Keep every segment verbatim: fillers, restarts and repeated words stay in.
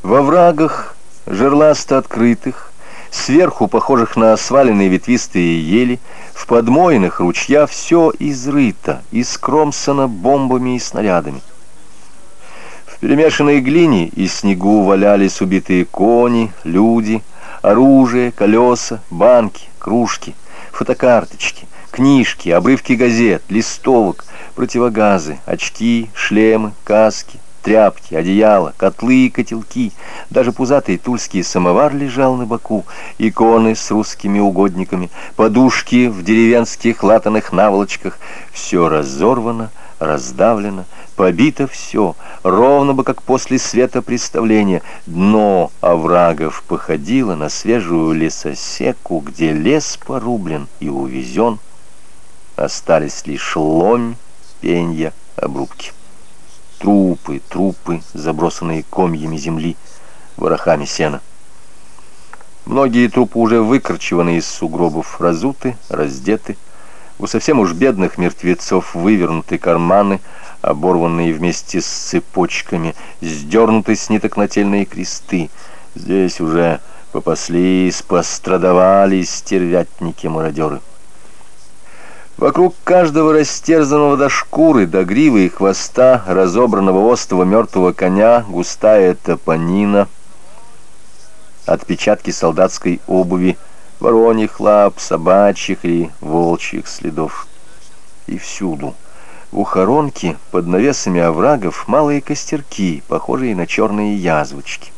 Во врагах, жерласто открытых, сверху похожих на сваленные ветвистые ели, в подмоинах ручья все изрыто, искромсано бомбами и снарядами. В перемешанной глине и снегу валялись убитые кони, люди, оружие, колеса, банки, кружки, фотокарточки, книжки, обрывки газет, листовок, противогазы, очки, шлемы, каски, тряпки, одеяла, котлы и котелки. Даже пузатый тульский самовар лежал на боку, иконы с русскими угодниками, подушки в деревенских латаных наволочках. Все разорвано, раздавлено, побито все, ровно бы как после светопреставления. Дно оврагов походило на свежую лесосеку, где лес порублен и увезен. Остались лишь ломь, пенья, обрубки. Трупы, трупы, забросанные комьями земли, ворохами сена. Многие трупы уже выкорчеваны из сугробов, разуты, раздеты. У совсем уж бедных мертвецов вывернуты карманы, оборванные вместе с цепочками, сдернуты с ниток нательные кресты. Здесь уже попаслись, пострадовали стервятники-мародеры. Вокруг каждого растерзанного до шкуры, до гривы и хвоста, разобранного остова мертвого коня, густая топонина, отпечатки солдатской обуви, вороньих лап, собачьих и волчьих следов. И всюду, в ухоронке, под навесами оврагов, малые костерки, похожие на черные язвочки.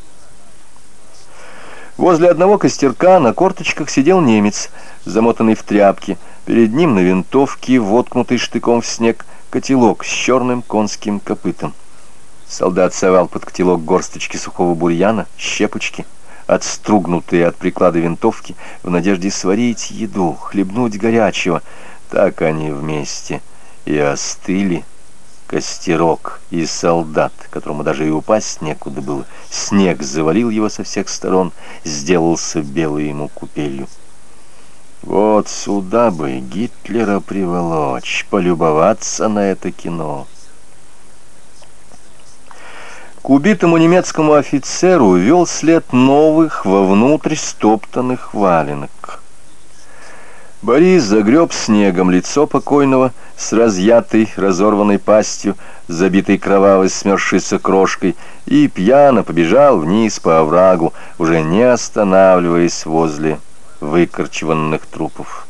Возле одного костерка на корточках сидел немец, замотанный в тряпки. Перед ним на винтовке, воткнутый штыком в снег, котелок с черным конским копытом. Солдат совал под котелок горсточки сухого бурьяна, щепочки, отстругнутые от приклада винтовки, в надежде сварить еду, хлебнуть горячего. Так они вместе и остыли. Костерок и солдат, которому даже и упасть некуда было. Снег завалил его со всех сторон, сделался белой ему купелью. Вот сюда бы Гитлера приволочь, полюбоваться на это кино. К убитому немецкому офицеру вел след новых вовнутрь стоптанных валенок. Борис загреб снегом лицо покойного с разъятой, разорванной пастью, забитой кровавой смерзшейся крошкой, и пьяно побежал вниз по оврагу, уже не останавливаясь возле выкорчеванных трупов.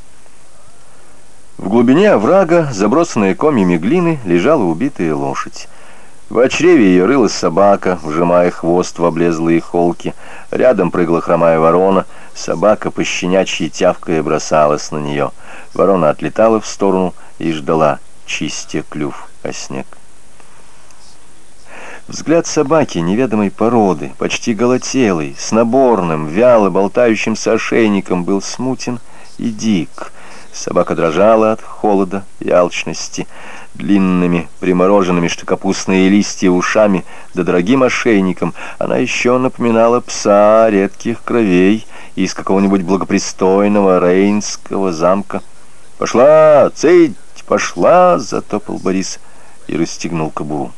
В глубине оврага, забросанная комьями глины, лежала убитая лошадь. В чреве ее рылась собака, вжимая хвост в облезлые холки. Рядом прыгала хромая ворона. Собака, пощенячьи тявкая, бросалась на нее. Ворона отлетала в сторону и ждала, чистя клюв о снег. Взгляд собаки неведомой породы, почти голотелый, с наборным, вяло болтающимся ошейником, был смутен и дик. Собака дрожала от холода и алчности. Длинными, примороженными, что капустные листья, ушами, да дорогим ошейником она еще напоминала пса редких кровей из какого-нибудь благопристойного рейнского замка. «Пошла, цыть, пошла!» — затопал Борис и расстегнул кобуру.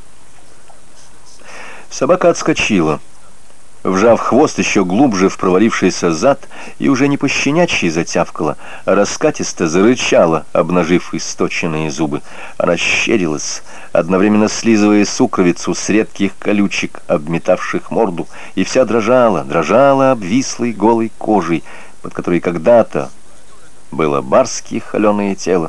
Собака отскочила, вжав хвост еще глубже в провалившийся зад, и уже не пощенячьи затявкала, а раскатисто зарычала, обнажив источенные зубы. Она щерилась, одновременно слизывая сукровицу с редких колючек, обметавших морду, и вся дрожала, дрожала обвислой голой кожей, под которой когда-то было барское холеное тело.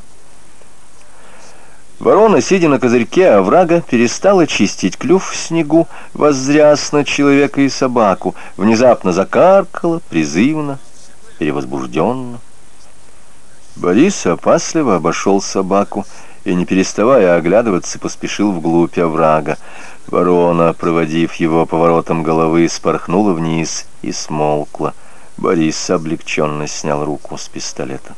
Ворона, сидя на козырьке оврага, перестала чистить клюв в снегу, воззрясь на человека и собаку, внезапно закаркала, призывно, перевозбужденно. Борис опасливо обошел собаку и, не переставая оглядываться, поспешил вглубь оврага. Ворона, проводив его поворотом головы, спорхнула вниз и смолкла. Борис облегченно снял руку с пистолета.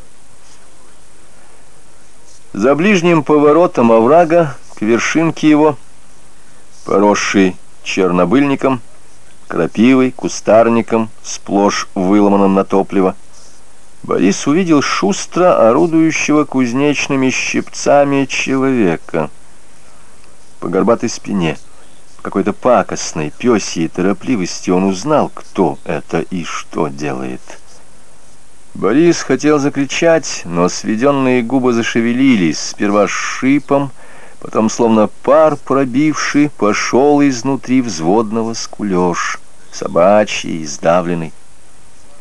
За ближним поворотом оврага, к вершинке его, поросший чернобыльником, крапивой, кустарником, сплошь выломанным на топливо, Борис увидел шустро орудующего кузнечными щипцами человека. По горбатой спине, какой-то пакостной, пёсьей торопливости он узнал, кто это и что делает. Борис хотел закричать, но сведенные губы зашевелились, сперва шипом, потом, словно пар пробивший, пошел изнутри взводного скулёж, собачий, издавленный.